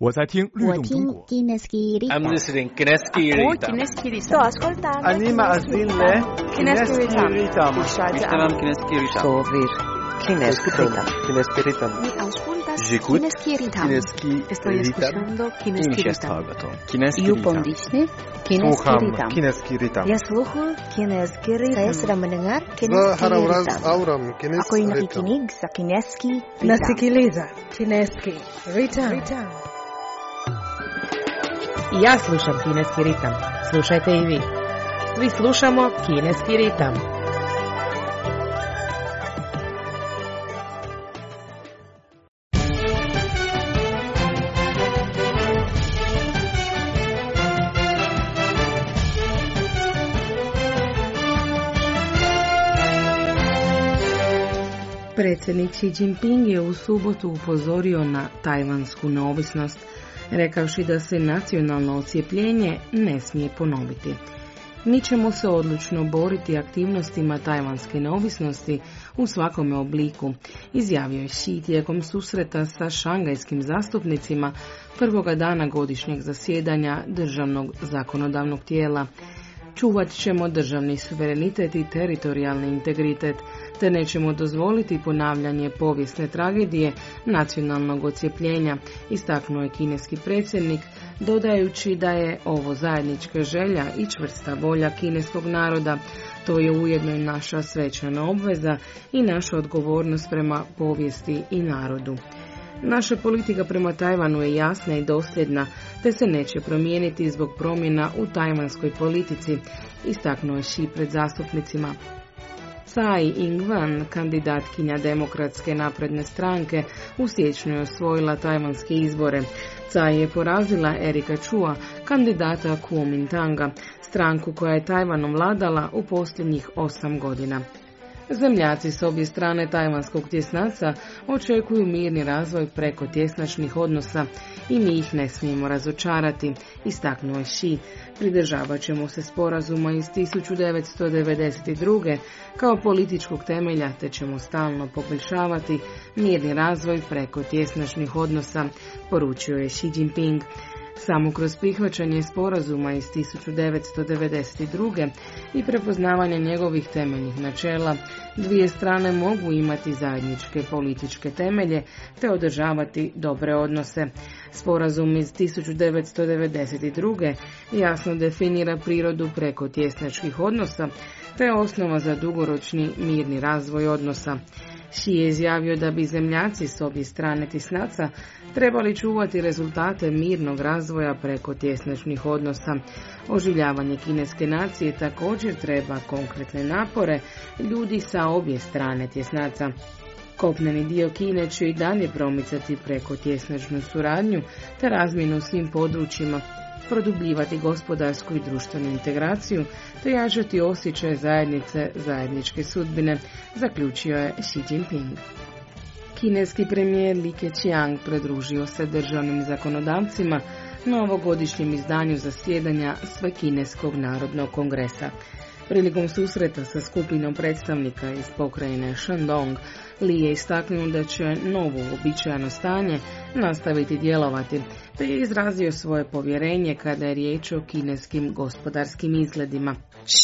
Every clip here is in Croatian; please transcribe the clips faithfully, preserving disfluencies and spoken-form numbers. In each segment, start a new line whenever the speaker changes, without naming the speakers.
我在听律动中国。
I'm listening Kineski Ritam.
Sto ascoltando.
Anima azille
Kineski Ritam.
Ishtaram Kineski Ritam.
Sovir Kineski Ritam.
Kineski Ritam.
Mi auscultas
J'écoute
Kineski Ritam.
Kineski
Estoy escuchando Kineski Ritam.
Kineski
You
Ritam.
pondisne Kineski
Słucham
Ritam.
Kineski Ritam.
Ya sluhu Kineski Ritam.
Saya sedang mendengar
Za
Kineski
harawraz
Ritam.
auram Kineski
Ako yung
Ritam.
nakikinig sa Kineski Ritam.
Nasikiliza Kineski Ritam. I ja slušam Kineski ritam. Slušajte i vi. Svi slušamo Kineski ritam. Predsjednik Xi Jinping je u subotu upozorio na tajvansku neovisnost, rekavši da se nacionalno ocijepljenje ne smije ponoviti. Mi ćemo se odlučno boriti aktivnostima tajvanske neovisnosti u svakome obliku, izjavio je Xi tijekom susreta sa šangajskim zastupnicima prvoga dana godišnjeg zasjedanja državnog zakonodavnog tijela. Čuvat ćemo državni suverenitet i teritorijalni integritet, te nećemo dozvoliti ponavljanje povijesne tragedije nacionalnog ocijepljenja, istaknuo je kineski predsjednik, dodajući da je ovo zajednička želja i čvrsta volja kineskog naroda. To je ujedno i naša svečana obveza i naša odgovornost prema povijesti i narodu. Naša politika prema Tajvanu je jasna i dosljedna, te se neće promijeniti zbog promjena u tajvanskoj politici, istaknuo je Xi pred zastupnicima. Tsai Ing-wen, kandidatkinja Demokratske napredne stranke, u siječnju je osvojila tajvanske izbore. Tsai je porazila Erika Chua, kandidata Kuomintanga, stranku koja je Tajvanom vladala u posljednjih osam godina. Zemljaci s obje strane tajvanskog tjesnaca očekuju mirni razvoj preko tjesnačnih odnosa i mi ih ne smijemo razočarati, istaknuo je Xi. Pridržavat ćemo se sporazuma iz tisuću devetsto devedeset druge kao političkog temelja, te ćemo stalno poboljšavati mirni razvoj preko tjesnačnih odnosa, poručio je Xi Jinping. Samo kroz prihvaćanje sporazuma iz tisuću devetsto devedeset druge i prepoznavanje njegovih temeljnih načela, dvije strane mogu imati zajedničke političke temelje te održavati dobre odnose. Sporazum iz tisuću devetsto devedeset druge jasno definira prirodu preko tjesnačkih odnosa te osnova za dugoročni mirni razvoj odnosa. Xi je izjavio da bi zemljaci s obje strane tjesnaca trebali čuvati rezultate mirnog razvoja preko tjesnačnih odnosa. Oživljavanje kineske nacije također treba konkretne napore ljudi sa obje strane tjesnaca. Kopneni dio Kine će i dalje promicati preko tjesnačnu suradnju te razmjenu u svim područjima, produbljivati gospodarsku i društvenu integraciju te jačati osjećaj zajednice zajedničke sudbine, zaključio je Xi Jinping. Kineski premijer Li Keqiang pridružio se državnim zakonodavcima na ovogodišnjem izdanju zasjedanja Svekineskog narodnog kongresa. Prilikom susreta sa skupinom predstavnika iz pokrajine Shandong, Li je istaknuo da će novo uobičajeno stanje nastaviti djelovati, te je izrazio svoje povjerenje kada je riječ o kineskim gospodarskim izgledima.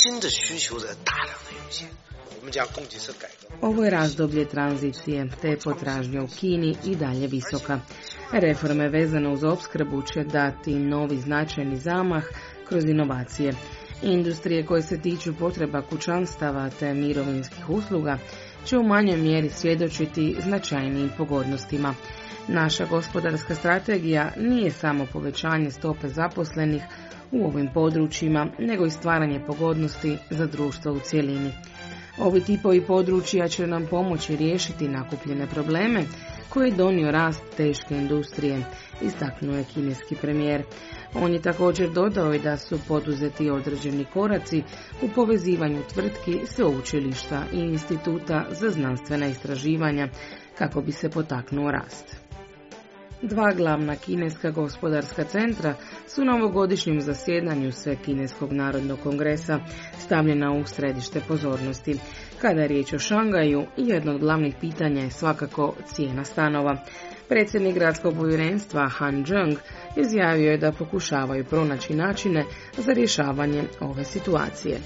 Ovo je razdoblje tranzicije, te je potražnja u Kini i dalje visoka. Reforme vezane uz opskrbu će dati novi značajni zamah kroz inovacije. Industrije koje se tiču potreba kućanstava te mirovinskih usluga će u manjoj mjeri svjedočiti značajnijim pogodnostima. Naša gospodarska strategija nije samo povećanje stope zaposlenih u ovim područjima, nego i stvaranje pogodnosti za društvo u cjelini. Ovi tipovi područja će nam pomoći riješiti nakupljene probleme koje je donio rast teške industrije, istaknuo je kineski premijer. On je također dodao i da su poduzeti određeni koraci u povezivanju tvrtki, sveučilišta i instituta za znanstvena istraživanja kako bi se potaknuo rast. Dva glavna kineska gospodarska centra su na ovogodišnjem zasjedanju Svekineskog narodnog kongresa stavljena u središte pozornosti. Kada je riječ o Šangaju, jedno od glavnih pitanja je svakako cijena stanova. Predsjednik gradskog povjerenstva Han Zheng izjavio je da pokušavaju pronaći načine za rješavanje ove situacije.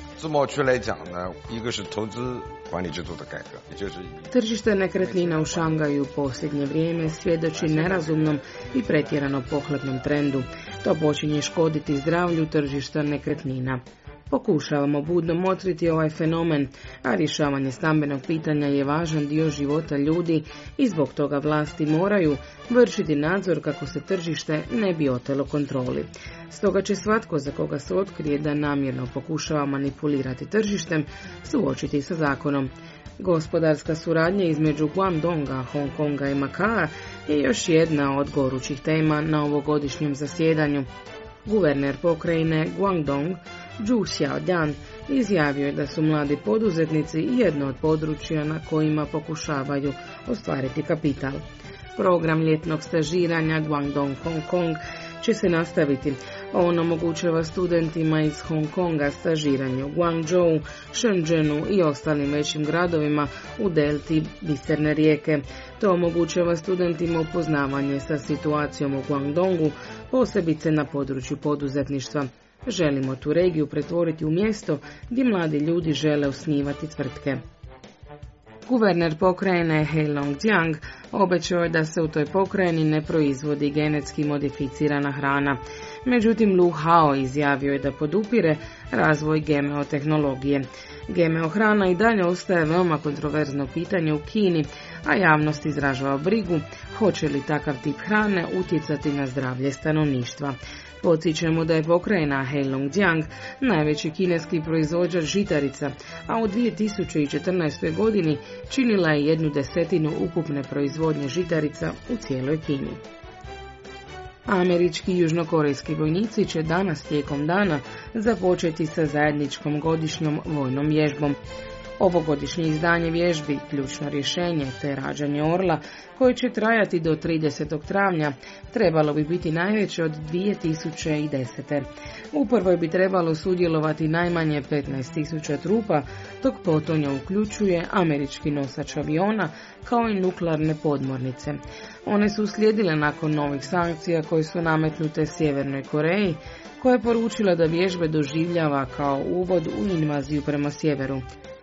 Tržište nekretnina u Šangaju u posljednje vrijeme svjedoči nerazumnom i pretjerano pohlepnom trendu. To počinje škoditi zdravlju tržišta nekretnina. Pokušavamo budno motriti ovaj fenomen, a rješavanje stambenog pitanja je važan dio života ljudi i zbog toga vlasti moraju vršiti nadzor kako se tržište ne bi otelo kontroli. Stoga će svatko za koga se otkrije da namjerno pokušava manipulirati tržištem suočiti sa zakonom. Gospodarska suradnja između Guangdonga, Hong Konga i Makaa je još jedna od gorućih tema na ovogodišnjem zasjedanju. Guverner pokrajine Guangdong Zhu Xiaodian izjavio je da su mladi poduzetnici jedno od područja na kojima pokušavaju ostvariti kapital. Program ljetnog stažiranja Guangdong Hong Kong će se nastaviti. On omogućava studentima iz Hong Konga stažiranje u Guangzhou, Shenzhenu i ostalim većim gradovima u delti biserne rijeke. To omogućava studentima upoznavanje sa situacijom u Guangdongu, posebice na području poduzetništva. Želimo tu regiju pretvoriti u mjesto gdje mladi ljudi žele osnivati tvrtke. Guverner pokrajine Heilong Jiang obećao je da se u toj pokrajini ne proizvodi genetski modificirana hrana. Međutim, Lu Hao izjavio je da podupire razvoj G M O tehnologije. G M O hrana i dalje ostaje veoma kontroverzno pitanje u Kini, a javnost izražava brigu hoće li takav tip hrane utjecati na zdravlje stanovništva. Podsjećamo da je pokrajina Heilongjiang najveći kineski proizvođač žitarica, a u dvije tisuće četrnaestoj godini činila je jednu desetinu ukupne proizvodnje žitarica u cijeloj Kini. Američki i južnokorejski vojnici će danas tijekom dana započeti sa zajedničkom godišnjom vojnom vježbom. Ovogodišnje izdanje vježbi, ključno rješenje te rađanje orla, koje će trajati do tridesetog travnja, trebalo bi biti najveće od dvije tisuće desete. U prvoj bi trebalo sudjelovati najmanje petnaest tisuća trupa, dok potonja uključuje američki nosač aviona kao i nuklearne podmornice. One su uslijedile nakon novih sankcija koje su nametnute Sjevernoj Koreji, koja je poručila da vježbe doživljava kao uvod u invaziju prema sjeveru.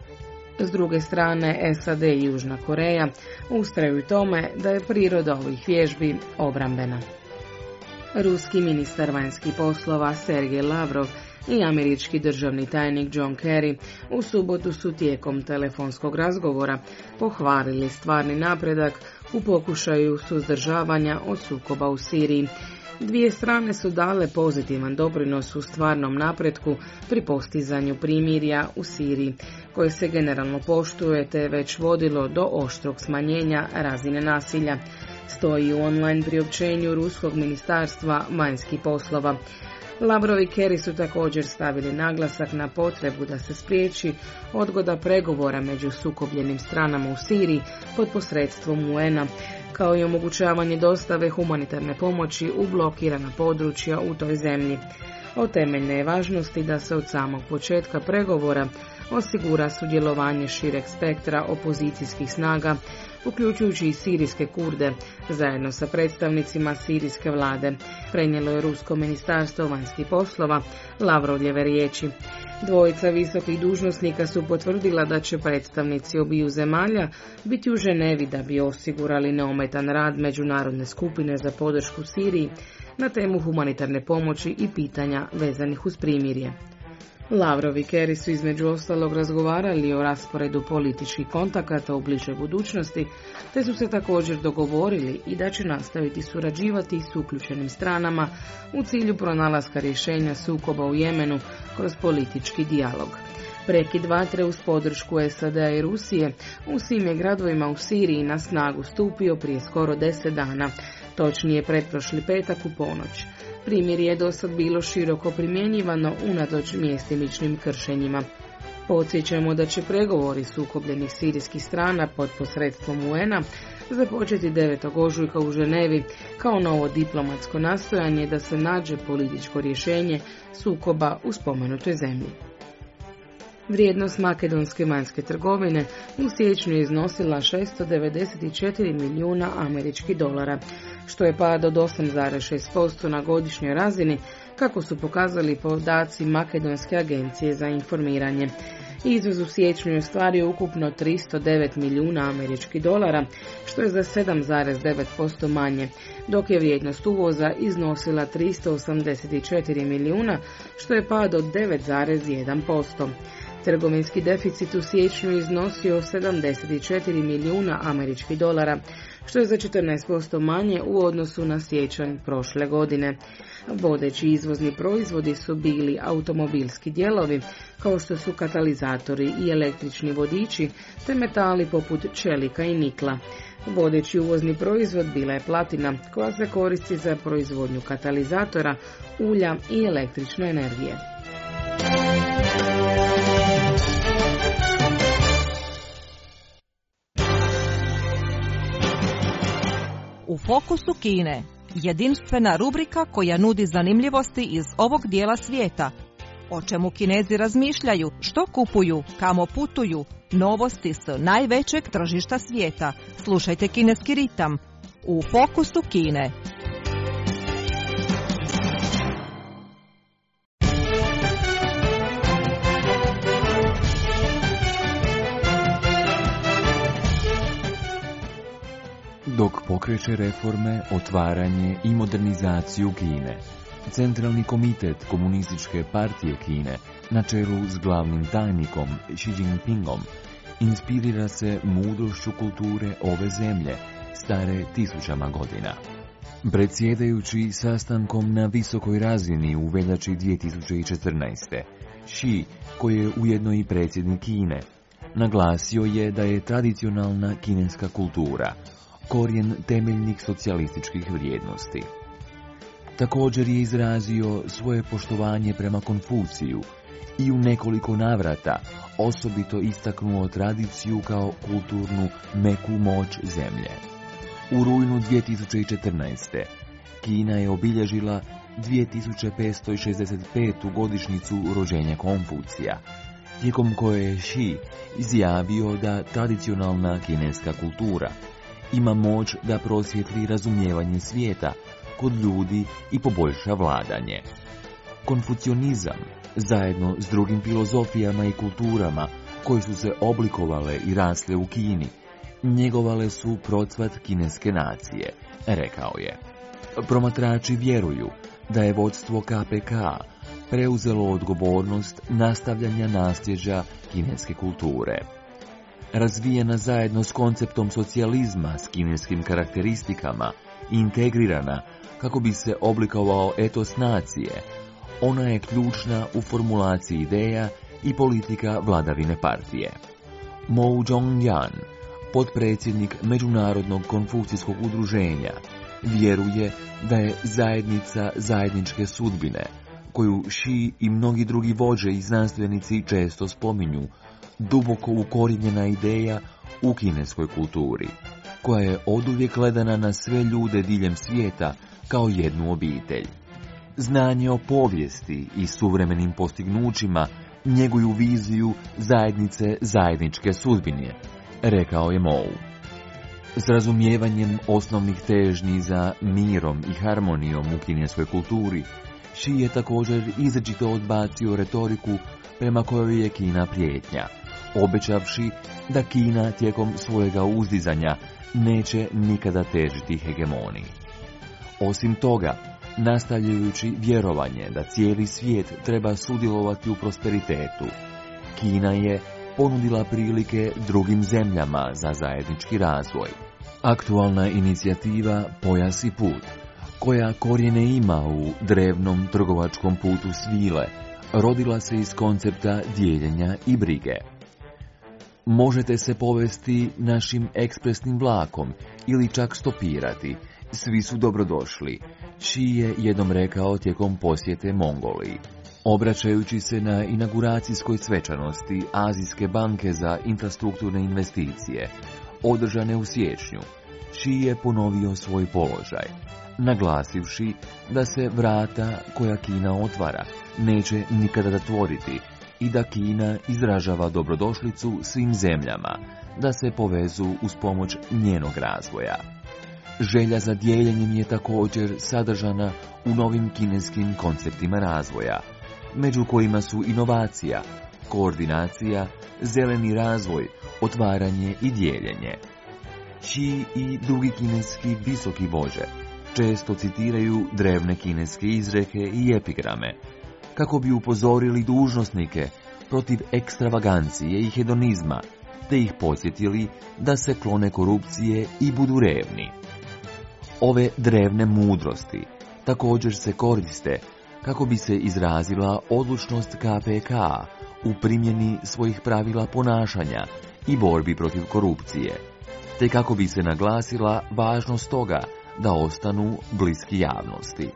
S druge strane, S A D i Južna Koreja ustraju tome da je priroda ovih vježbi obrambena. Ruski ministar vanjskih poslova Sergej Lavrov i američki državni tajnik John Kerry u subotu su tijekom telefonskog razgovora pohvalili stvarni napredak u pokušaju suzdržavanja od sukoba u Siriji. Dvije strane su dale pozitivan doprinos u stvarnom napretku pri postizanju primirja u Siriji, koje se generalno poštuje te je već vodilo do oštrog smanjenja razine nasilja, stoji u online priopćenju Ruskog ministarstva vanjskih poslova. Lavrov i Kerry su također stavili naglasak na potrebu da se spriječi odgoda pregovora među sukobljenim stranama u Siriji pod posredstvom U N-a, kao i omogućavanje dostave humanitarne pomoći u blokirana područja u toj zemlji. Od temeljne je važnosti da se od samog početka pregovora osigura sudjelovanje šireg spektra opozicijskih snaga, uključujući i sirijske Kurde, zajedno sa predstavnicima sirijske vlade, prenijelo je Rusko ministarstvo vanjskih poslova Lavrovljeve riječi. Dvojica visokih dužnosnika su potvrdila da će predstavnici obiju zemalja biti u Ženevi da bi osigurali neometan rad međunarodne skupine za podršku Siriji na temu humanitarne pomoći i pitanja vezanih uz primirje. Lavrov i Kerry su između ostalog razgovarali o rasporedu političkih kontakata u bližoj budućnosti, te su se također dogovorili i da će nastaviti surađivati s uključenim stranama u cilju pronalaska rješenja sukoba u Jemenu kroz politički dijalog. Prekid vatre uz podršku S A D-a i Rusije u svim je gradovima u Siriji na snagu stupio prije skoro deset dana, točnije pretprošli petak u ponoć. Primirje je dosad bilo široko primjenjivano unatoč mjestimičnim kršenjima. Podsjećamo da će pregovori sukobljenih sirijskih strana pod posredstvom U N-a započeti devetog ožujka u Ženevi kao novo diplomatsko nastojanje da se nađe političko rješenje sukoba u spomenutoj zemlji. Vrijednost makedonske vanjske trgovine u siječnju je iznosila šesto devedeset četiri milijuna američkih dolara, što je pad od osam zarez šest posto na godišnjoj razini, kako su pokazali podaci Makedonske agencije za informiranje. Izvoz u siječnju je ostvario ukupno tristo devet milijuna američkih dolara, što je za sedam zarez devet posto manje, dok je vrijednost uvoza iznosila tristo osamdeset četiri milijuna, što je pad od devet zarez jedan posto. Trgovinski deficit u siječnju iznosio sedamdeset četiri milijuna američkih dolara, što je za četrnaest posto manje u odnosu na siječanj prošle godine. Vodeći izvozni proizvodi su bili automobilski dijelovi, kao što su katalizatori i električni vodiči, te metali poput čelika i nikla. Vodeći uvozni proizvod bila je platina, koja se koristi za proizvodnju katalizatora, ulja i električne energije.
U fokusu Kine, jedinstvena rubrika koja nudi zanimljivosti iz ovog dijela svijeta. O čemu Kinezi razmišljaju, što kupuju, kamo putuju, novosti s najvećeg tržišta svijeta. Slušajte Kineski ritam u fokusu Kine.
Dok pokreće reforme, otvaranje i modernizaciju Kine, Centralni komitet Komunističke partije Kine, na čelu s glavnim tajnikom Xi Jinpingom, inspirira se mudrošću kulture ove zemlje, stare tisućama godina. Predsjedajući sastankom na visokoj razini u veljači dvije tisuće četrnaeste. Xi, koji je ujedno i predsjednik Kine, naglasio je da je tradicionalna kineska kultura korijen temeljnih socijalističkih vrijednosti. Također je izrazio svoje poštovanje prema Konfuciju i u nekoliko navrata osobito istaknuo tradiciju kao kulturnu meku moć zemlje. U rujnu dvije tisuće četrnaeste. Kina je obilježila dvije tisuće petsto šezdeset petu godišnjicu rođenja Konfucija, tijekom koje je Xi izjavio da tradicionalna kineska kultura ima moć da prosvijetli razumijevanje svijeta kod ljudi i poboljša vladanje. Konfucionizam, zajedno s drugim filozofijama i kulturama koje su se oblikovale i rasle u Kini, njegovale su procvat kineske nacije, rekao je. Promatrači vjeruju da je vodstvo K P K preuzelo odgovornost nastavljanja nasljeđa kineske kulture. Razvijena zajedno s konceptom socijalizma s kineskim karakteristikama i integrirana kako bi se oblikovao etos nacije, ona je ključna u formulaciji ideja i politika vladavine partije. Mou Zhongyan, potpredsjednik Međunarodnog konfucijskog udruženja, vjeruje da je zajednica zajedničke sudbine, koju Xi i mnogi drugi vođe i znanstvenici često spominju, duboko ukorijenjena ideja u kineskoj kulturi, koja je oduvijek gledana na sve ljude diljem svijeta kao jednu obitelj. Znanje o povijesti i suvremenim postignućima njeguju viziju zajednice zajedničke sudbine, rekao je Mou. S razumijevanjem osnovnih težnji za mirom i harmonijom u kineskoj kulturi, Xi je također izričito odbacio retoriku prema kojoj je Kina prijetnja, obećavši da Kina tijekom svojega uzdizanja neće nikada težiti hegemoniji. Osim toga, nastavljajući vjerovanje da cijeli svijet treba sudjelovati u prosperitetu, Kina je ponudila prilike drugim zemljama za zajednički razvoj. Aktualna inicijativa Pojas i put, koja korijene ima u drevnom trgovačkom putu svile, rodila se iz koncepta dijeljenja i brige. Možete se povesti našim ekspresnim vlakom ili čak stopirati, svi su dobrodošli, Xi je jednom rekao tijekom posjete Mongoliji. Obraćajući se na inauguracijskoj svečanosti Azijske banke za infrastrukturne investicije, održane u siječnju, Xi je ponovio svoj položaj, naglasivši da se vrata koja Kina otvara neće nikada zatvoriti i da Kina izražava dobrodošlicu svim zemljama da se povezu uz pomoć njenog razvoja. Želja za dijeljenjem je također sadržana u novim kineskim konceptima razvoja, među kojima su inovacija, koordinacija, zeleni razvoj, otvaranje i dijeljenje. Xi i drugi kineski visoki vođe često citiraju drevne kineske izreke i epigrame, kako bi upozorili dužnosnike protiv ekstravagancije i hedonizma, te ih podsjetili da se klone korupcije i budu revni. Ove drevne mudrosti također se koriste kako bi se izrazila odlučnost K P K u primjeni svojih pravila ponašanja i borbi protiv korupcije, te kako bi se naglasila važnost toga da ostanu bliski javnosti.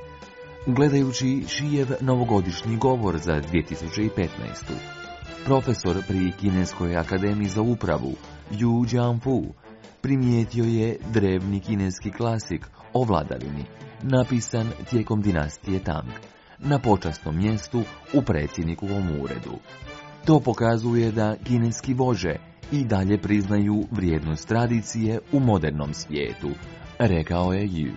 Gledajući Xijev novogodišnji govor za dvije tisuće petnaestu. profesor pri Kineskoj akademiji za upravu Yu Jiangfu primijetio je drevni kineski klasik o vladavini, napisan tijekom dinastije Tang, na počasnom mjestu u predsjednikovom uredu. To pokazuje da kineski vođe i dalje priznaju vrijednost tradicije u modernom svijetu, rekao je Yu.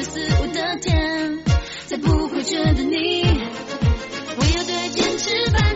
觉得你，我要对坚持。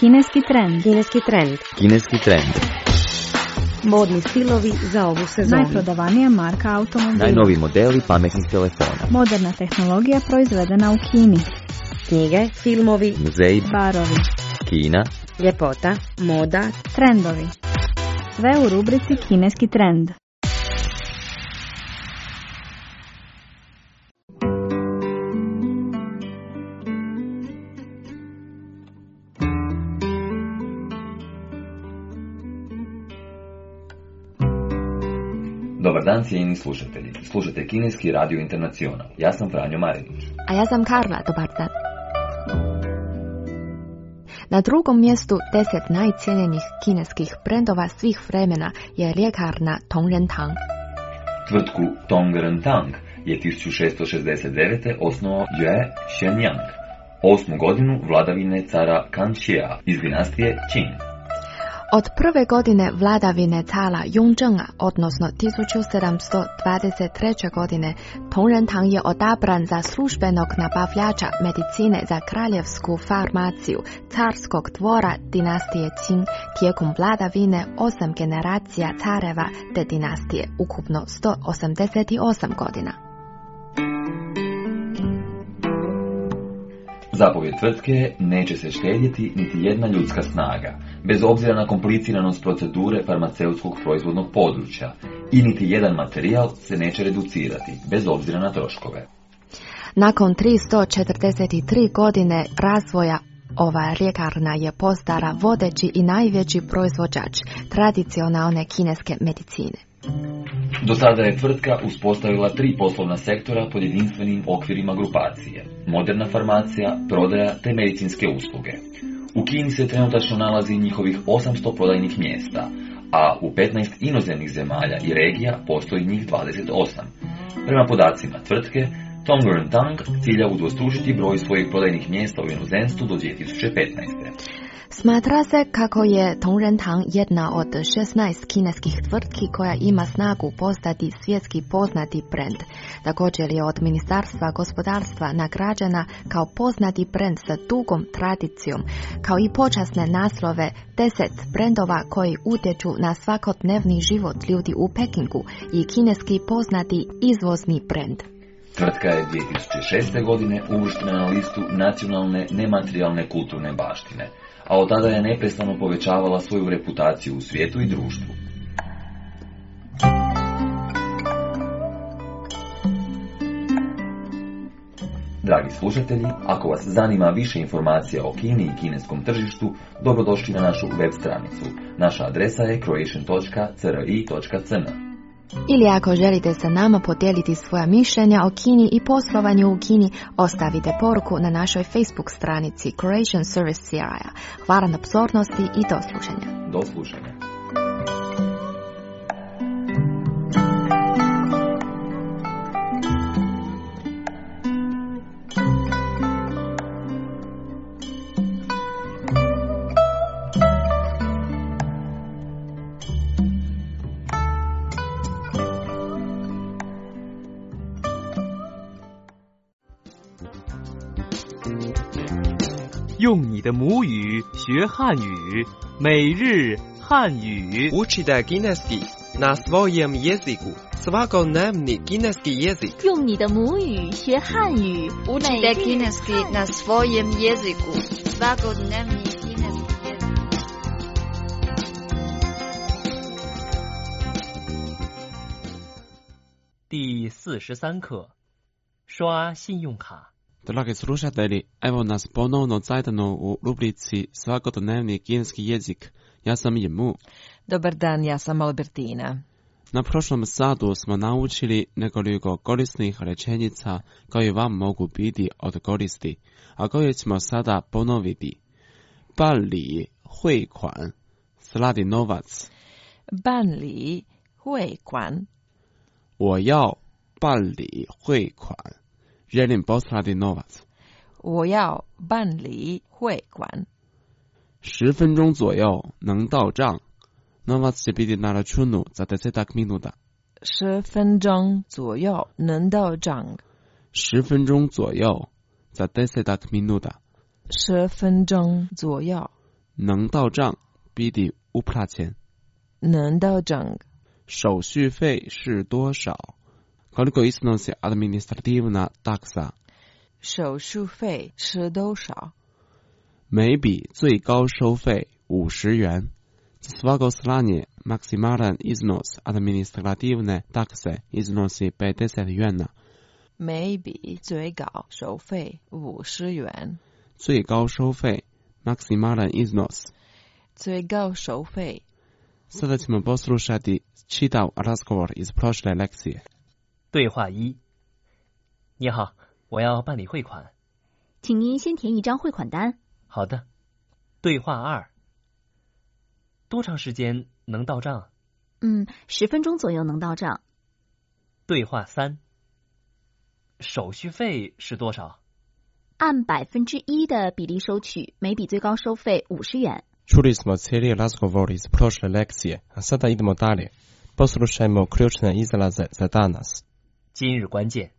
Kineski trend.
Kineski trend.
Kineski trend.
Modni stilovi za ovu sezonu.
Najprodavanija marka automobila.
Najnoviji modeli pametnih telefona.
Moderna tehnologija proizvedena u Kini.
Knjige, filmovi,
muzeji,
barovi,
Kina,
ljepota, moda,
trendovi. Sve u rubrici Kineski trend.
Dobar dan, cijenjeni slušatelji. Slušate Kineski radio Internacional. Ja sam Franjo Marinić.
A ja sam Karla, dobar dan. Na drugom mjestu deset najcijenjenih kineskih brendova svih vremena je ljekarna Tongren-Tang.
Tvrtku Tongren-Tang je tisuću šesto šezdeset devete. osnovao Yue Xianyang, osmu godinu vladavine cara Kangxia iz dinastije Qing.
Od prve godine vladavine cara Yongzhenga, odnosno tisuću sedamsto dvadeset treće. godine, Tongren-Tang je odabran za službenog nabavljača medicine za kraljevsku farmaciju carskog dvora dinastije Qing tijekom vladavine osam generacija careva te dinastije, ukupno sto osamdeset osam godina.
Zapovjed tvrtke neće se štedjeti niti jedna ljudska snaga, bez obzira na kompliciranost procedure farmaceutskog proizvodnog područja, i niti jedan materijal se neće reducirati, bez obzira na troškove.
Nakon tristo četrdeset tri godine razvoja, ova ljekarna je postala vodeći i najveći proizvođač tradicionalne kineske medicine.
Do sada je tvrtka uspostavila tri poslovna sektora pod jedinstvenim okvirima grupacije: moderna farmacija, prodaja te medicinske usluge. U Kini se trenutačno nalazi njihovih osamsto prodajnih mjesta, a u petnaest inozemnih zemalja i regija postoji njih dvadeset osam. Prema podacima tvrtke, Tongren-Tang cilja udvostručiti broj svojih prodajnih mjesta u inozemstvu do dvije tisuće petnaeste.
Smatra se kako je Tongren-Tang jedna od šesnaest kineskih tvrtki koja ima snagu postati svjetski poznati brend. Također je od Ministarstva gospodarstva nagrađena kao poznati brend sa dugom tradicijom, kao i počasne naslove deset brendova koji utječu na svakodnevni život ljudi u Pekingu i kineski poznati izvozni brend.
Tvrtka je dvije tisuće šeste. godine uvrštena na listu nacionalne nematerijalne kulturne baštine, a od tada je neprestano povećavala svoju reputaciju u svijetu i društvu. Dragi slušatelji, ako vas zanima više informacija o Kini i kineskom tržištu, dobrodošli na našu web stranicu. Naša adresa je croatian dot c r i dot c n.
Ili ako želite sa nama podijeliti svoja mišljenja o Kini i poslovanju u Kini, ostavite poruku na našoj Facebook stranici Croatian Service C R I. Hvala na pozornosti i do slušanja.
Do slušanja.
用你的母语学汉语，每日汉语。
Učite kineski na svojem jeziku. Svakodnevni kineski jezik.
用你的母语学汉语。
Učite kineski na svojem jeziku. Svakodnevni kineski jezik.
第四十三课，刷信用卡。
Dragi slušatelji, evo nas ponovno zajedno u rubrici Svakodnevni kineski jezik. Ja sam Jemu.
Dobar dan, ja sam Albertina.
Na prošlom satu smo naučili nekoliko korisnih rečenica koje vam mogu biti od koristi, a koje ćemo sada ponoviti. Ban li hui kuan, slati novac.
Ban li hui kuan.
我要办理汇款。želim poslati novac.
我要办理汇款。
十分钟左右能到账。Novac će biti na računu za desetak minuta.
十分钟左右能到账。
十分钟左右za desetak minuta.
十分钟左右
能到账必得uplaćen。
能到账。
手续费是多少 Koliko iznosi administrativna taksa？
手续费是多少？
每笔最高收费五十元。Za svako slanje maksimalan iznos administrativne takse iznosi pedeset juana。
每笔最高收费五十元。
最高收费 maksimalan iznos。
最高收费。
Sada ćemo poslušati čitav razgovor iz prošle lekcije。
对话一：你好，我要办理汇款，
请您先填一张汇款单。
好的。对话二：多长时间能到账？
嗯，十分钟左右能到账。
对话三：手续费是多少？
按百分之一的比例收取，每笔最高收费五十元。
Čuli smo cijeli razgovor iz prošle lekcije, a sada idemo dalje. Poslušajmo ključne izraze za danas.
今日关键：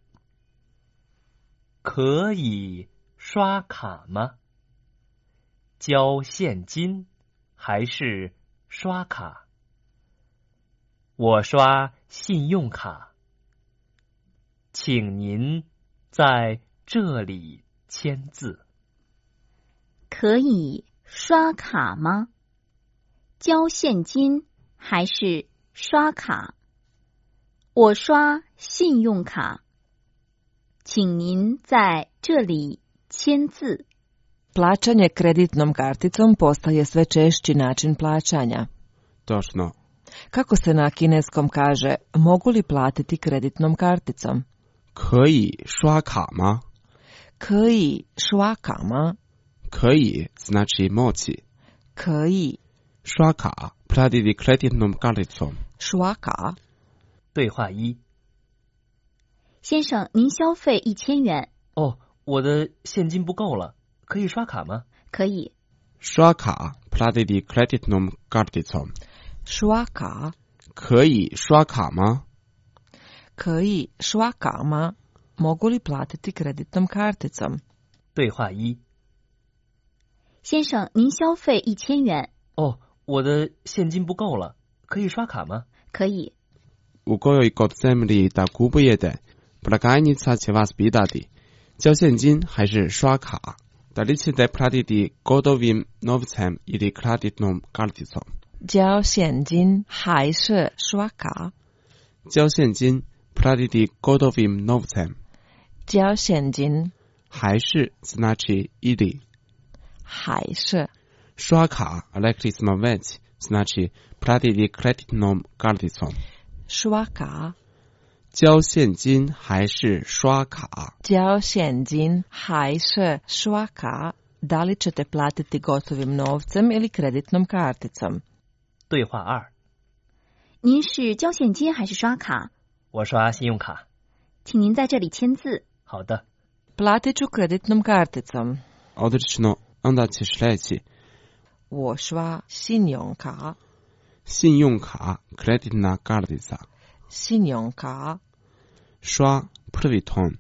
可以刷卡吗？交现金还是刷卡？我刷信用卡，请您在这里签字。
可以刷卡吗？交现金还是刷卡？我刷信用卡，请您在这里签字。
Plaćanje kreditnom karticom postaje sve češći način plaćanja.
Točno.
Kako se na kineskom kaže, mogu li platiti kreditnom karticom?
可以刷卡吗？
可以刷卡吗？
可以 znači moći。
可以。
刷卡 platiti kreditnom karticom。
刷卡。
对话一：
先生，您消费一千元。
哦，我的现金不够了，可以刷卡吗？
可以。
刷卡 platiti kreditnom karticom。
刷卡。
可以刷卡吗？
可以刷卡吗？Mogu li platiti kreditnom karticom？
对话一：
先生，您消费一千元。
哦，我的现金不够了，可以刷卡吗？
可以。
U kojoj kod zemlji da kupujete, blagajnica će vas pitati, 交现金还是刷卡？ Da li ćete platiti gotovim novcem ili kreditnom karticom？
交现金还是刷卡？
交现金 platiti gotovim novcem。
交现金
还是 znači ili。
还是。
刷卡 rekli smo već znači platiti kreditnom karticom。
刷卡。
交现金还是刷卡？
交现金还是刷卡？ Da li ćete platiti gotovim novcem ili kreditnom karticom？
对话二：
您是交现金还是刷卡？
我刷信用卡。
请您在这里签字。
好的。
Platit ću kreditnom karticom。
Odlično, onda ćeš reći
我刷信用卡。
信用卡 kreditna kartica。
信用卡。
刷 prvi ton。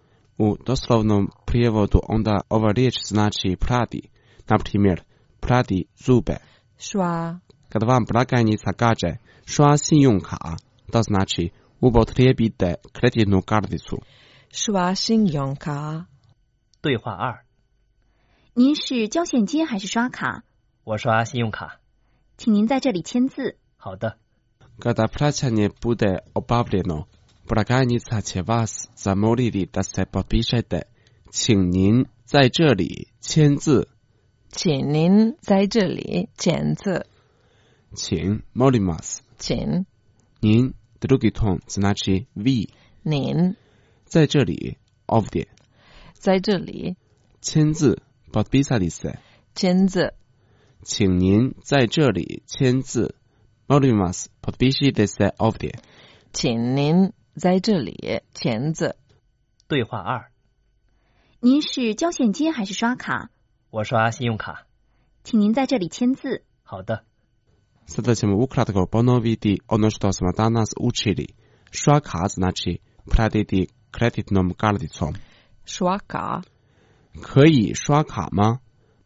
U doslovnom prijevodu onda ova riječ znači prati. Na primjer, prati zube.
刷。
Kad vam blagajnica kaže 刷信用卡, to znači upotrijebite kreditnu karticu.
刷信用卡。
对话二：
您是交现金还是刷卡？
我刷信用卡。
请您在这里签字。
好的。
Kada plaćanje bude obavljeno, blagajnica će vas zamoliti da se potpišete. 请您在这里签字。
请您在这里签字。
请 molim vas。
请。
您 drugi ton znači vi。
您。
在这里 ovdje。
在这里。
签字 potpisati se。
签字。
请您在这里签字。 molim vas potpišite se ovdje。
请您在这里签字。
对话二：
您是交现金还是刷卡？
我刷信用卡。
请您在这里签字。
好的。
Sada ćemo ukratko ponoviti ono što smo danas učili. 刷卡 znači platiti kreditnom karticom.
刷卡。
可以刷卡吗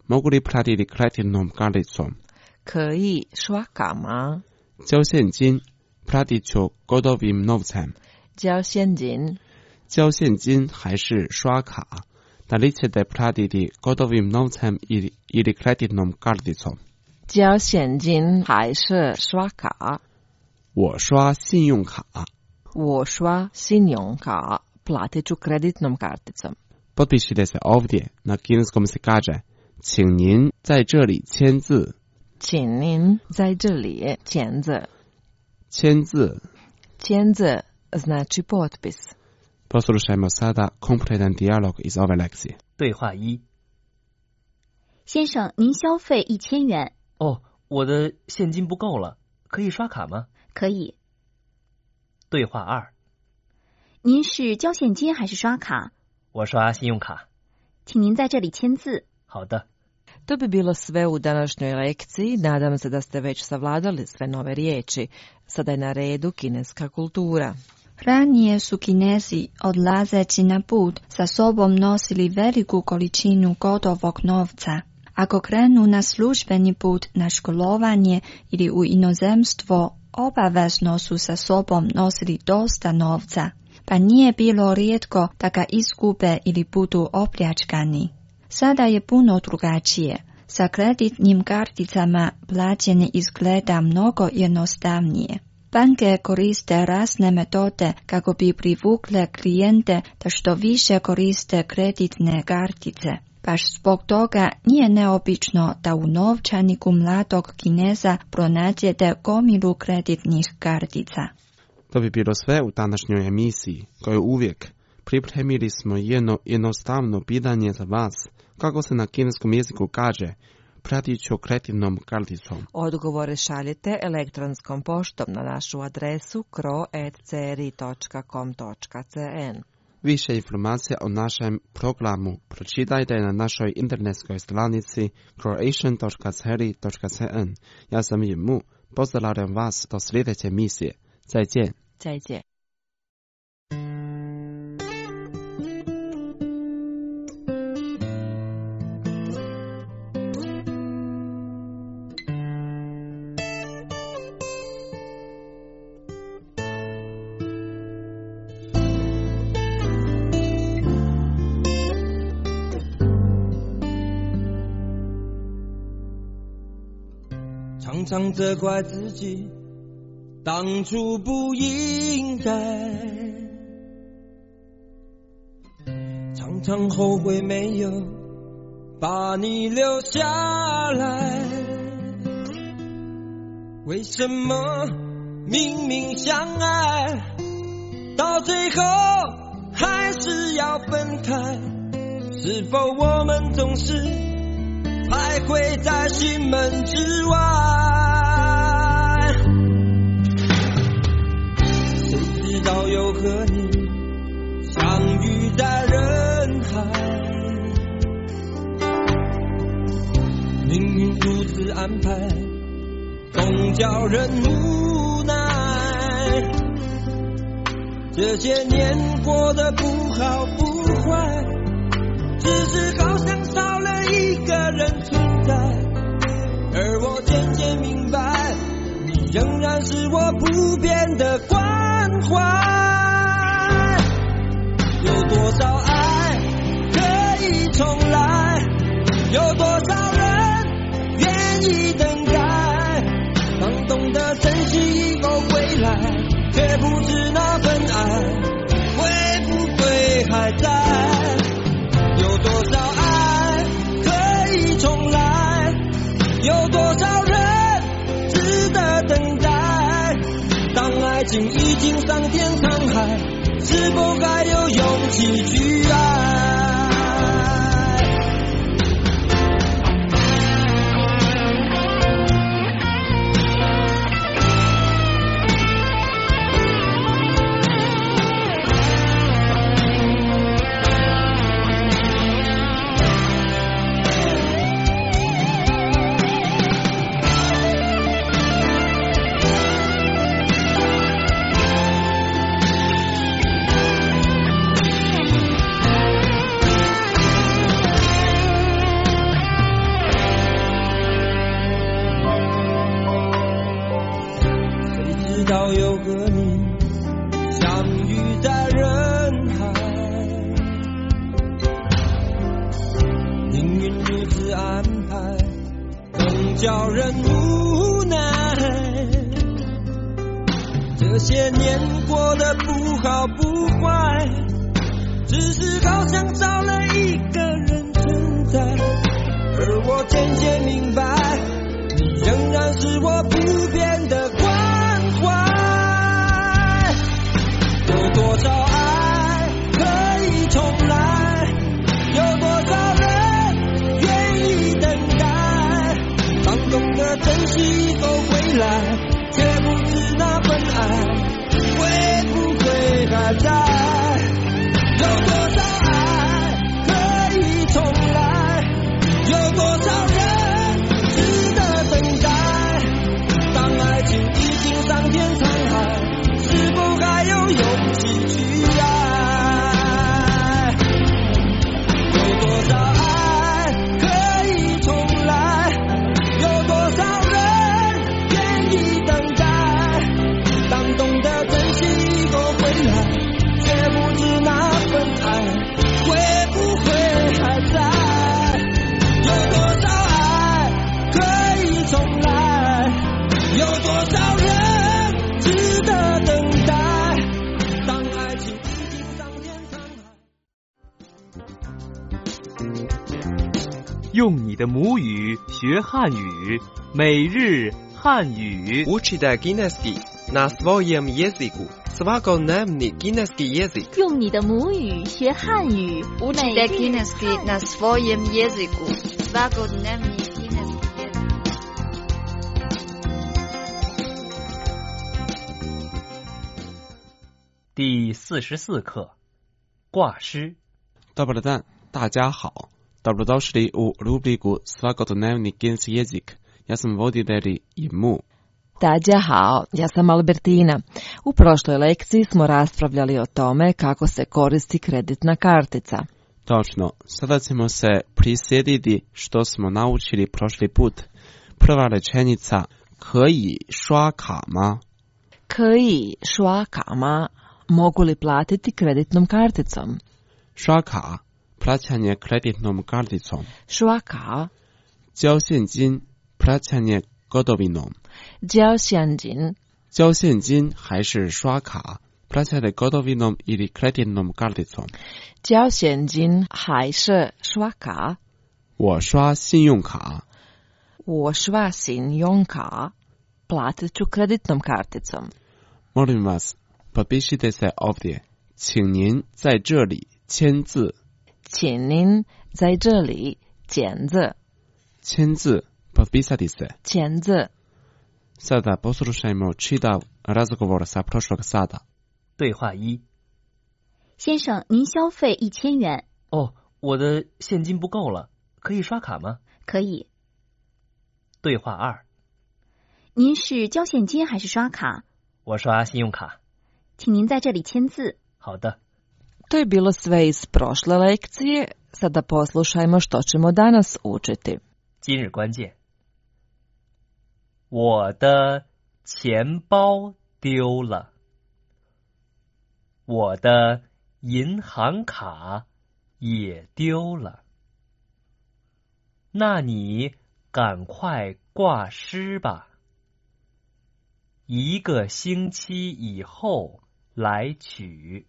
mogu li platiti kreditnom karticom?
可以刷卡吗？
交现金 platit ću gotovim novcem.
交现金。
交现金还是刷卡 Da li ćete platiti gotovim novcem ili, ili kreditnom karticom?
交现金还是刷卡？
我刷信用卡。
我刷信用卡 platit ću kreditnom karticom.
Potpišite se ovdje. Na kineskom se kaže 请您在这里签字。
请您在这里签字。
签字。
签字znači potpis.
Poslušajmo sada kompletan dijalog iz ove lekcije.
对话一。
先生，您消费一千元。
哦，我的现金不够了，可以刷卡吗？
可以。
对话二。
您是交现金还是刷卡？
我刷信用卡。
请您在这里签字。
好的。
To bi bilo sve u današnjoj lekciji. Nadam se da ste već savladali sve nove riječi. Sada je na redu kineska kultura.
Ranije su Kinezi odlazeći na put sa sobom nosili veliku količinu gotovog novca. Ako krenu na službeni put na školovanje ili u inozemstvo, obavezno su sa sobom nosili dosta novca, pa nije bilo rijetko da ga izgube ili budu opljačkani. Sada je puno drugačije. Sa kreditnim karticama plaćanje izgleda mnogo jednostavnije. Banke koriste razne metode kako bi privukle klijente da što više koriste kreditne kartice. Baš zbog toga nije neobično da u novčaniku mladog Kineza pronađete gomilu kreditnih kartica.
To bi bilo sve u današnjoj emisiji, koju uvijek pripremili smo jedno jednostavno pitanje za vas, kako se na kineskom jeziku kaže pratit ću kreditnom karticom.
Odgovore šaljite elektronskom poštom na našu adresu kro at c r i dot com dot c n.
Više informacija o našem programu pročitajte na našoj internetskoj stranici croatian dot c r i dot c n. Ja sam Jimu, pozdravljam vas do sljedeće emisije. 再见。
再见。
常常责怪自己当初不应该，常常后悔没有把你留下来。为什么明明相爱，到最后还是要分开？是否我们总是徘徊在心门之外？谁知道又和你相遇在人海，命运如此安排，总叫人无奈。这些年过得不好不坏，只是好像少了一个人存在，而我渐渐明白，你仍然是我不变的关怀。有多少爱可以重来，有多少人愿意等待，当懂得珍惜以后回来，却不知那份爱会不会还在。有多少爱可以重来，有多少人值得等待，当爱情已经桑田沧海，是否还有勇气去爱？ 知道有个你相遇在人海，命运如此安排，更叫人无奈。这些年过得不好不坏，只是好像少了一个人存在，而我渐渐明白，你仍然是我不变的关怀。有多少爱可以重来，有多少人愿意等待，当懂得珍惜以后回来，却不知那份爱会不会还在。有多少爱可以重来，有多少人值得等待，当爱情已经桑田沧海，是否还有勇气去爱？有多少爱可以重来，有多少人愿意等待，当懂得珍惜以后回来，却不知那份爱会不会还在。有多少爱可以重来，有多少人值得等待，当爱情已经桑田沧海。
用你的母语学汉语，每日汉语。
Учите кінеський на своєму язику. Svakodневний кінеський язик.
用你的母语学汉语，
Учите кінеський на своєму язику. Svakodневний кінеський язик.
第四十四课，挂诗。
Dobar dan, 大家好。Dobrodošli u rubriku Svakodnevni kінеський язик. Ja sam voditelj Imu.
大家好, ja sam Albertina. U prošloj lekciji smo raspravljali o tome kako se koristi kreditna kartica.
Točno, sada ćemo se prisjetiti što smo naučili prošli put. Prva rečenica, 可以刷卡吗?
可以刷卡吗? Mogu li platiti kreditnom karticom?
刷卡, plaćanje kreditnom karticom.
刷卡.
交现金, plaćanje gotovinom.
交现金.
交现金还是刷卡, plaćate gotovinom ili kreditnom karticom.
交现金还是刷卡?
我刷信用卡.
我刷信用卡. Platit ću kreditnom karticom.
Molim vas, potpišite se ovdje. 请您在这里签字。
请您在这里签字。
签字, potpisati se.
签字。
Sada poslušajmo čitav razgovor sa prošlog sata.
对话一。
先生，您消费一千元。
哦，我的现金不够了，可以刷卡吗？
可以。
对话二。
您是交现金还是刷卡？
我刷信用卡。
请您在这里签字。
好的。
To je bilo sve iz prošle lekcije. Sada poslušajmo što ćemo danas učiti.
今日关键。我的钱包丢了。我的银行卡也丢了。那你赶快挂失吧。一个星期以后来取。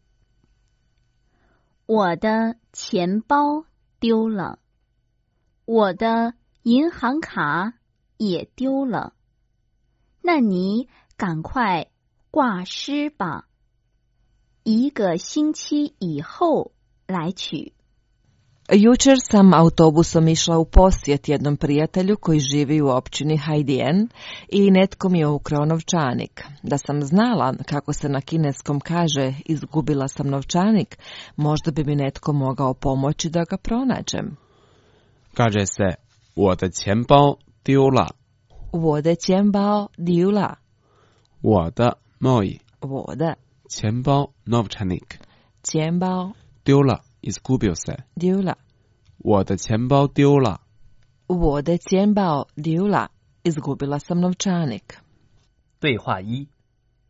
我的钱包丢了。我的银行卡也丢了。那你赶快挂失吧。一个星期以后来取。
Jučer sam autobusom išla u posjet jednom prijatelju koji živi u općini Haidian i netko mi je ukrao novčanik. Da sam znala kako se na kineskom kaže izgubila sam novčanik, možda bi mi netko mogao pomoći da ga pronađem.
Kaže se 我的钱包丢了。
我的钱包丢了。
我的 moj。
我的。
钱包 novčanik。
钱包。
丢了。Izgubio se.
丢了。
我的钱包丢了。
我的钱包丢了。Izgubila sam novčanik.
对话一。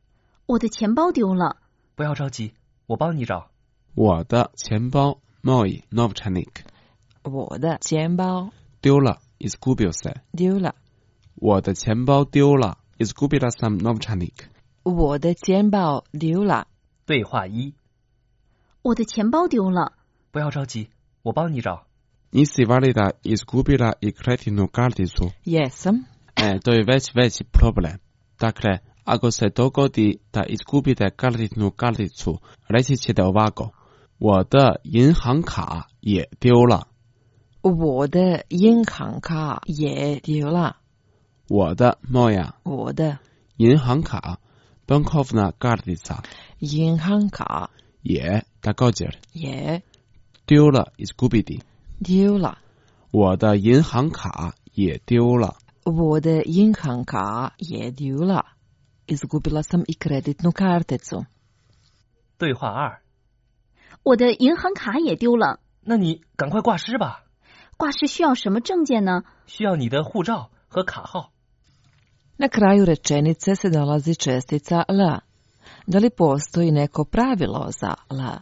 我的钱包丢了。
不要着急，我帮你找。
我的钱包 moj novčanik。
我的钱包
丢了 izgubio se。
丢了。
我的钱包丢了 izgubila sam novčanik。
我的钱包丢了。
对话一。
我的钱包丢了。
不要着急，我帮你找。
Nisi valida izgubila i kreditnu karticu?
Jesam.
E, to je već veći problem. Dakle, ako se dogodi da izgubite kreditnu karticu, reći ćete ovako. 我的银行卡也丢了。
我的银行卡也丢了。
我的 moja。
我的
银行卡 bankovna kartica。
银行卡
也 također。
也
丢了 izgubiti。
丢了。
我的银行卡也丢了。
我的银行卡也丢了。Izgubila sam i kreditnu karticu.
对话二。
我的银行卡也丢了。
那你赶快挂失吧。
挂失需要什么证件呢？
需要你的护照和卡号。
Na kraju rečenice se nalazi čestica L. Da li postoji neko pravilo za L?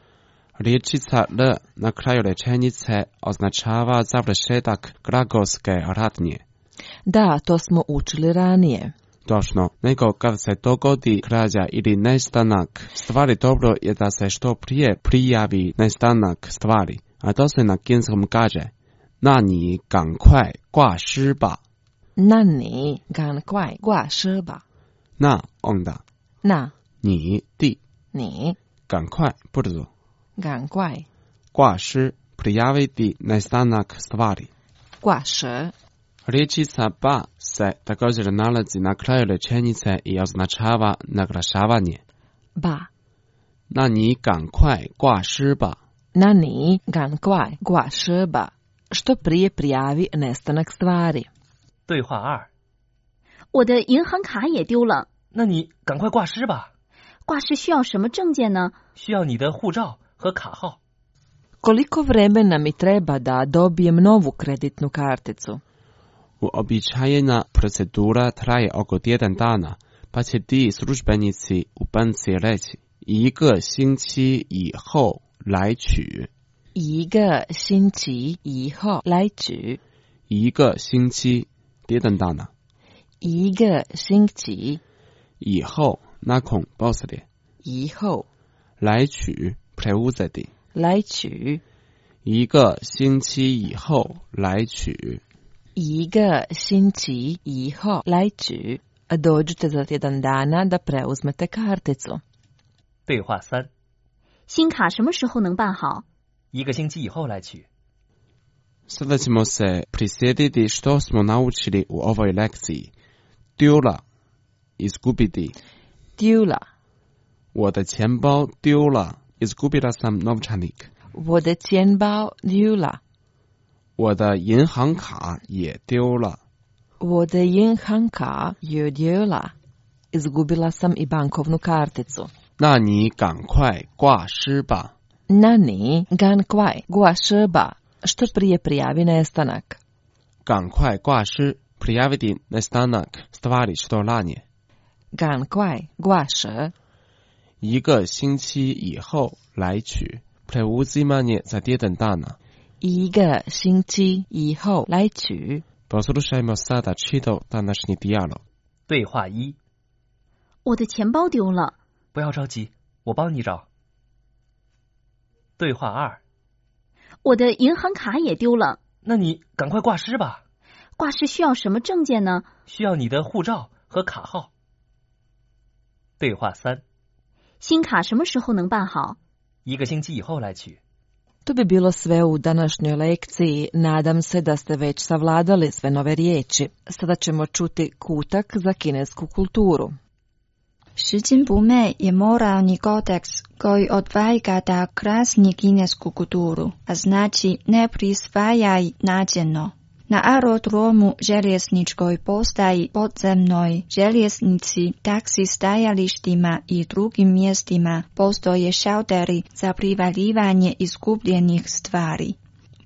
Riječica L na kraju rečenice označava završetak glagolske radnje.
Da, to smo učili ranije.
Točno, nego kad se dogodi krađa ili nestanak stvari, dobro je da se što prije prijavi nestanak stvari, a to se na kineskom kaže 那你赶快挂失吧。
那你赶快挂失吧。
那 onda。
那
你 ti。
你
赶快 brzo。
赶快
挂失 prijaviti nestanak stvari。
挂失。
Riječica ba se također nalazi na kraju rečenice i označava naglašavanje.
Ba.
那你赶快挂失吧。
那你赶快挂失吧。Što prije prijavi nestanak stvari.
对话二。
我的银行卡也丢了。
那你赶快挂失吧。
挂失需要什么证件呢？
需要你的护照和卡号。
Koliko vremena mi treba da dobijem novu kreditnu karticu?
Uobičajena procedura traje oko tjedan dana, pa će ti službenici u banci reći 一个星期以后来取。
一个星期以后来取。
一个星期 tjedan dana。
一个星期
以后 nakon poslije。
以后
来取 preuzeti。
来取。
一个星期以后来取。
一个星期以后来取。Dođite za tjedan dana da preuzmete karticu.
对话三。
新卡什么时候能办好？
一个星期以后来取。
Sada ćemo se prisjetiti što smo naučili u ovoj lekciji. 丢了 izgubiti。
丢了。
我的钱包丢了 izgubila sam novčanik。
我的钱包丢了。
我的银行卡也丢了。
我的银行卡也丢了。Izgubila sam i bankovnu karticu.
那你赶快挂失吧。
那你赶快挂失吧。Što prije prijavi nestanak.
赶快挂失 prijaviti nestanak stvari što ranije.
赶快挂失。
一个星期以后来取 preuzimanje za tjedan dana.
一个星期以后来取。
Poslušajmo sada čitav današnji dijalog.
对话一。
我的钱包丢了。
不要着急，我帮你找。对话二。
我的银行卡也丢了。
那你赶快挂失吧。
挂失需要什么证件呢？
需要你的护照和卡号。对话三。
新卡什么时候能办好？
一个星期以后来取。
To bi bilo sve u današnjoj lekciji. Nadam se da ste već savladali sve nove riječi. Sada ćemo čuti kutak za kinesku kulturu.
拾金不昧je moralni kodeks koji odvaja da krasni kinesku kulturu, a znači ne prisvajaj nađeno. Na aerodromu, željezničkoj postaji, podzemnoj željeznici, taksi stajalištima i drugim mjestima postoje šalteri za privaljivanje izgubljenih stvari.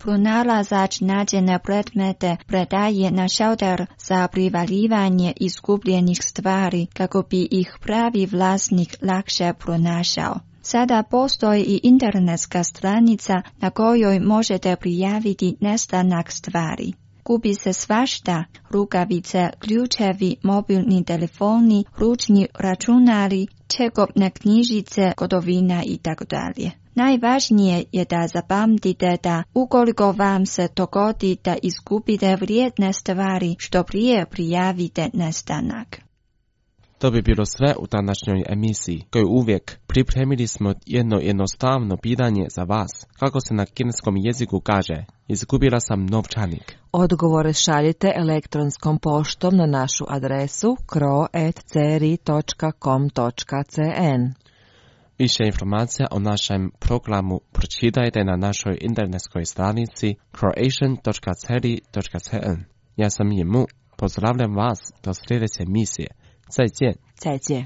pronalazać nađene predmete predaje na šalter za privaljivanje izgubljenih stvari kako bi ih pravi vlasnik lakše pronašao. Sada postoji i internetska stranica na kojoj možete prijaviti nestanak stvari. Gubi se svašta, rukavice, ključevi, mobilni telefoni, ručni računari, čekopne knjižice, gotovina itd. Najvažnije je da zapamtite da ukoliko vam se dogodi da izgubite vrijedne stvari, što prije prijavite nestanak.
To bi bilo sve u današnjoj emisiji, koju uvijek pripremili smo jedno jednostavno pitanje za vas. Kako se na kineskom jeziku kaže, izgubila sam novčanik.
Odgovore šaljite elektronskom poštom na našu adresu kro at c r i točka com točka c n.
Više informacija o našem programu pročitajte na našoj internetskoj stranici croatian točka c r i točka c n. Ja sam Jimu, pozdravljam vas do sljedeće emisije. 再见，
再见。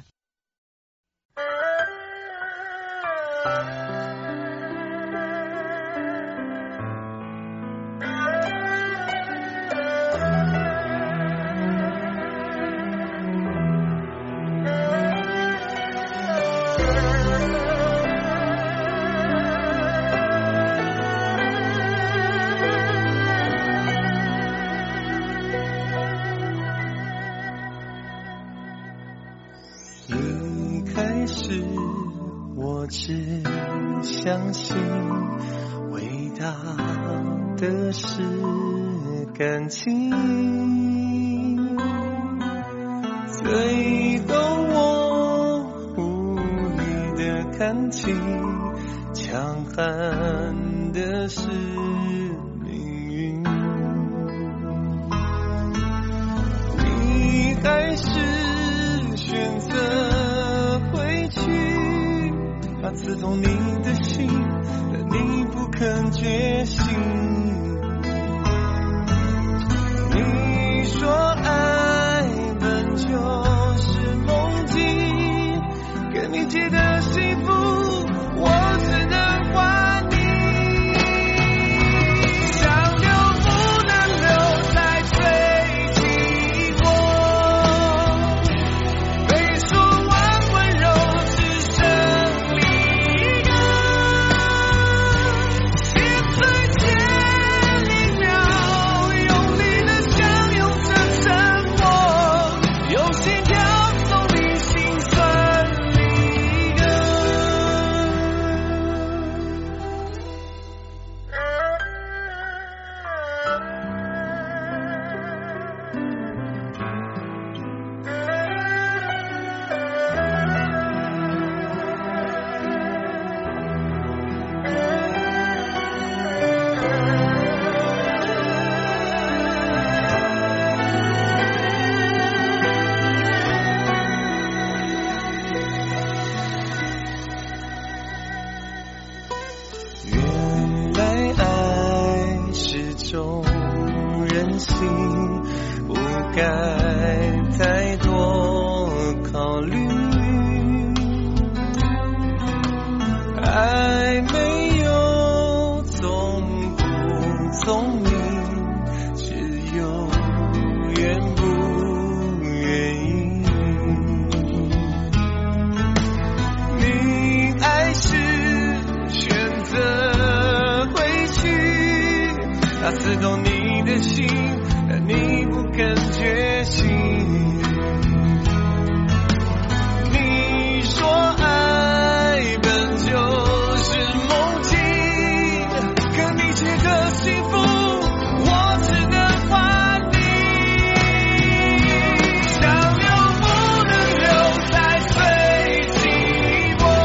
只相信伟大的是感情，最懂我无力的感情，强悍的是命运。你还是选择回去，把刺痛你的心，但你不肯觉醒。你说爱本就是梦境，跟你借的幸福，我只能还你。想留不能留，才最寂寞。被说完温柔只剩离歌，心碎前一秒，用力的相拥着沉默，用心跳送你心酸离歌。原来爱是种任性，不该太多考虑。爱没有聪不聪明，只有愿不愿意。你爱是选择回去，它刺痛你的心，但你不肯觉醒。你说爱本就是梦境，跟你借的幸福，我只能还你。想留不能留，才最寂寞。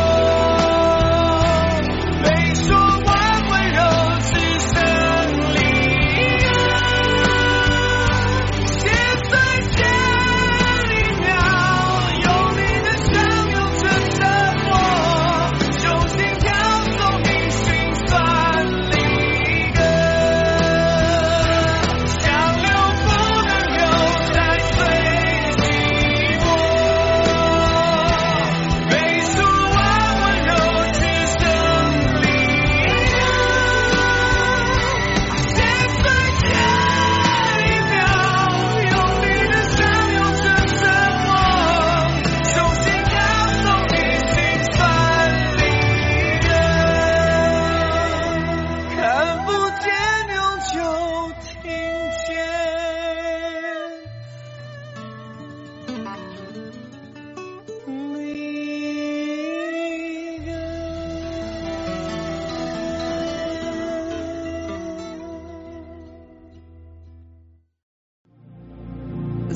被说完温柔只剩离歌，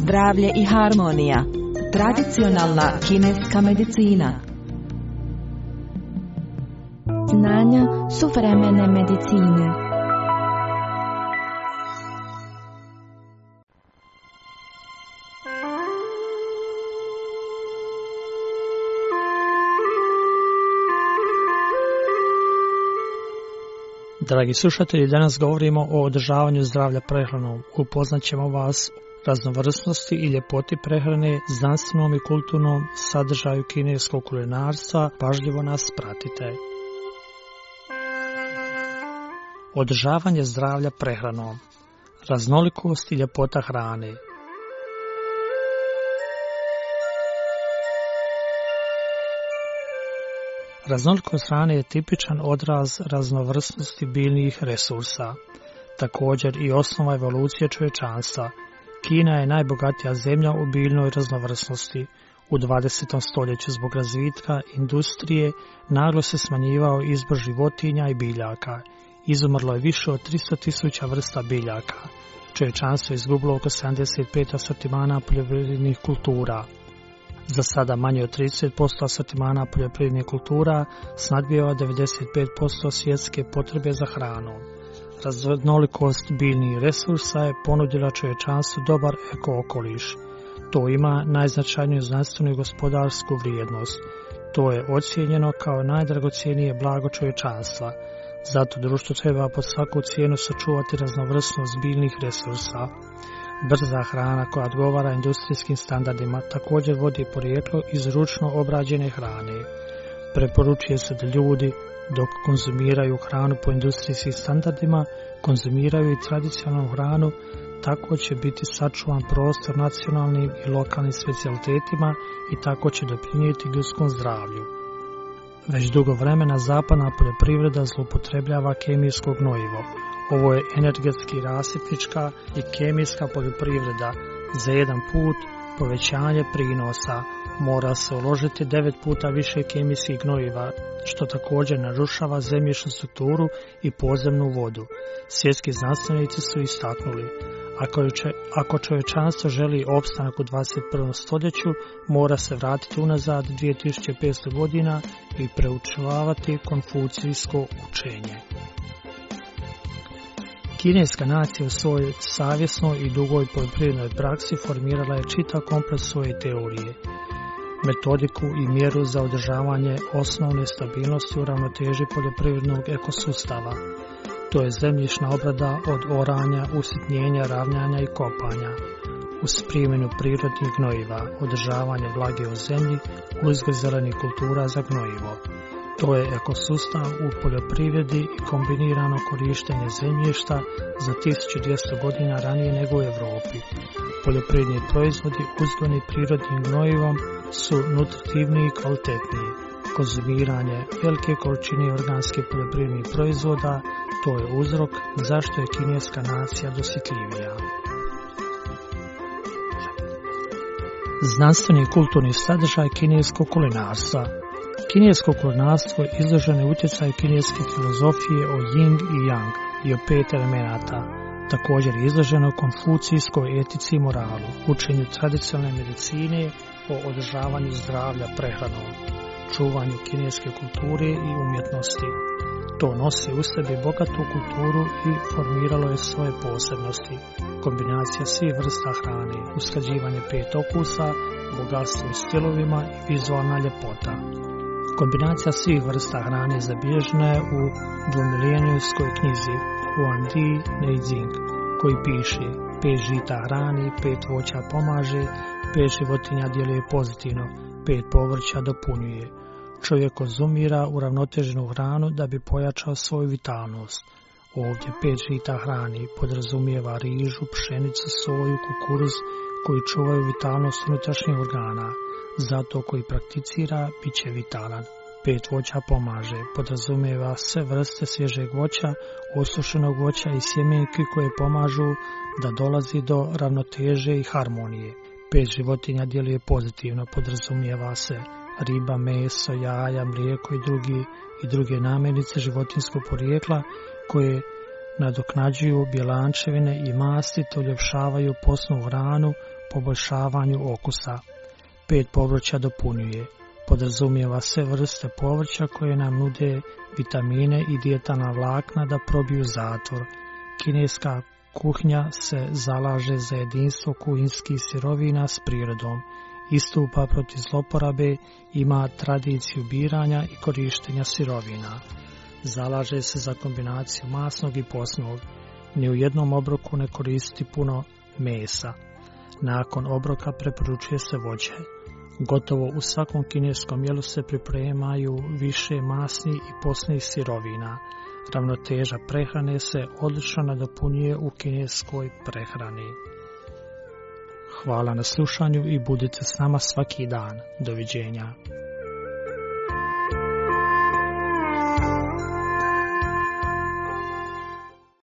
zdravlje i harmonija. Tradicionalna kineska medicina.
Znanja suvremene medicine.
Dragi slušatelji, danas govorimo o održavanju zdravlja prehranom. Upoznat ćemo vas raznovrsnosti i ljepoti prehrane, znanstvenom i kulturnom sadržaju kineskog kulinarstva. Pažljivo nas pratite. Održavanje zdravlja prehranom. Raznolikost i ljepota hrane. Raznolikost hrane je tipičan odraz raznovrsnosti biljnih resursa, također i osnova evolucije čovječanstva. Kina je najbogatija zemlja u biljnoj raznovrsnosti. U dvadesetom stoljeću zbog razvitka industrije naglo se smanjivao izbor životinja i biljaka. Izumrlo je više od tristo tisuća vrsta biljaka. Čovječanstvo je izgubilo oko sedamdeset pet asortimana poljoprivrednih kultura. Za sada manje od trideset posto asortimana poljoprivrednih kultura snadbijeva devedeset pet posto svjetske potrebe za hranom. Raznolikost biljnih resursa je ponudila čovječanstvu dobar eko-okoliš. To ima najznačajniju znanstvenu i gospodarsku vrijednost. To je ocijenjeno kao najdragocjenije blago čovječanstva. Zato društvo treba pod svaku cijenu sačuvati raznovrsnost biljnih resursa. Brza hrana koja odgovara industrijskim standardima također vodi porijeklo iz ručno obrađene hrane. Preporučuje se da ljudi, dok konzumiraju hranu po industrijskim standardima, konzumiraju i tradicionalnu hranu, tako će biti sačuvan prostor nacionalnim i lokalnim specijalitetima i tako će doprinijeti ljudskom zdravlju. Već dugo vremena zapadna poljoprivreda zloupotrebljava kemijsko gnojivo. Ovo je energetski rasipnička i kemijska poljoprivreda. Za jedan put povećanje prinosa mora se uložiti devet puta više kemijskih gnojiva, što također narušava zemljišnu strukturu i podzemnu vodu. Svjetski znanstvenici su istaknuli, ako, ako čovječanstvo želi opstanak u dvadeset prvom stoljeću, mora se vratiti unazad dvije tisuće petsto godina i preučavati konfucijsko učenje. Kineska nacija u svojoj savjesnoj i dugoj poljoprivrednoj praksi formirala je čitav kompleks svoje teorije, metodiku i mjeru za održavanje osnovne stabilnosti u ravnoteži poljoprivrednog ekosustava. To je zemljišna obrada od oranja, usitnjenja, ravnjanja i kopanja, uz primjenu prirodnih gnojiva, održavanje vlage u zemlji, uzgoj zelenih kultura za gnojivo. To je ekosustav u poljoprivredi i kombinirano korištenje zemljišta za tisuću dvjesto godina ranije nego u Europi. Poljoprivredni proizvodi uzgojeni prirodnim gnojivom su nutritivniji i kvalitetniji. Konzumiranje velike količine organskih poljoprivrednih proizvoda, to je uzrok zašto je kineska nacija dosjetljivija. Znanstveni i kulturni sadržaj kineskog kulinarstva. Kinesko kulinarstvo je izloženo utjecaju kineske filozofije o Yin i Yang i o pet elemenata. Također je izloženo konfucijskoj etici i moralu, učenju tradicionalne medicine, o održavanju zdravlja prehranom, čuvanju kineske kulture i umjetnosti. To nosi u sebi bogatu kulturu i formiralo je svoje posebnosti. Kombinacija svih vrsta hrane, usklađivanje pet okusa, bogatstvo u stilovima i vizualna ljepota. Kombinacija svih vrsta hrane zabilježena je u dvomilenijskoj knjizi Huangdi Neijing, koji piše: pet žita hrani, pet voća pomaže, pet životinja djeluje pozitivno, pet povrća dopunjuje. Čovjek konzumira uravnoteženu hranu da bi pojačao svoju vitalnost. Ovdje pet žita hrani podrazumijeva rižu, pšenicu, soju, kukuruz, koji čuvaju vitalnost unutrašnjih organa. Zato koji prakticira bit će vitalan. Pet voća pomaže, podrazumijeva sve vrste svježeg voća, osušenog voća i sjemenki koje pomažu da dolazi do ravnoteže i harmonije. Pet životinja djeluje pozitivno, podrazumijeva se riba, meso, jaja, mlijeko i drugi i druge namirnice životinjskog porijekla koje nadoknađuju bjelančevine i masti, te uljepšavaju posnu hranu, poboljšavanju okusa. Pet povrća dopunjuje. Podrazumijeva sve vrste povrća koje nam nude vitamine i dijetalna vlakna da probiju zatvor. Kineska kuhinja se zalaže za jedinstvo kuhinskih sirovina s prirodom. Istupa protiv zloporabe, ima tradiciju biranja i korištenja sirovina. Zalaže se za kombinaciju masnog i posnog. Ni u jednom obroku ne koristi puno mesa. Nakon obroka preporučuje se voće. Gotovo u svakom kineskom jelu se pripremaju više masnih i posnih sirovina. Ravnoteža prehrane se odlično nadopunjuje u kineskoj prehrani. Hvala na slušanju i budite s nama svaki dan. Doviđenja.